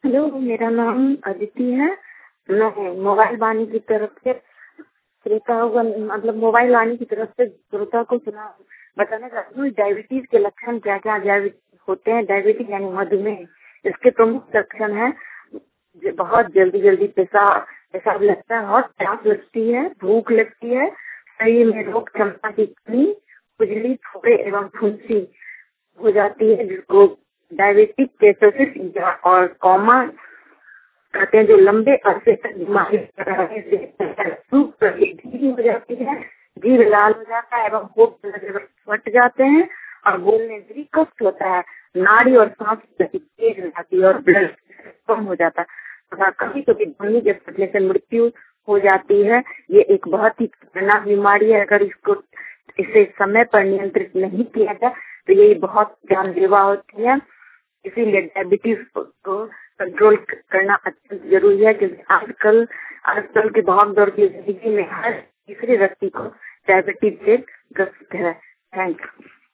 Hello, मेरा नाम अदिति है। मैं मोबाइल वाणी की तरफ से श्रोताओं को मोबाइल वाणी की तरफ से श्रोता को बताना चाहती हूँ डायबिटीज के लक्षण क्या क्या होते हैं। डायबिटीज यानी मधुमेह, इसके प्रमुख लक्षण है बहुत जल्दी पेशाब लगता है और प्यास लगती है, भूख लगती है, शरीर में रोग क्षमता की कमी, खुजली, फोड़े एवं फुंसी हो जाती है, जिसको डायबिटिक केटोसिस और कॉमा कहते हैं। जो लंबे अरसे तक बीमारी हो जाती है, जीभ लाल हो जाता है एवं फट जाते हैं और बोलने में कष्ट होता है, नाड़ी और सांस की गति तेज हो जाती है और ब्लड कम हो जाता है तथा कभी कभी ध्वनि के फटने से मृत्यु हो जाती है। ये एक बहुत ही खतरनाक बीमारी है। अगर इसे समय पर नियंत्रित नहीं किया जाए तो ये बहुत जानलेवा होती है। इसीलिए डायबिटीज को कंट्रोल करना अत्यंत जरूरी है, क्योंकि आजकल की भागदौड़ की जिंदगी में हर तीसरे व्यक्ति को डायबिटीज से ग्रसित है। Thank you.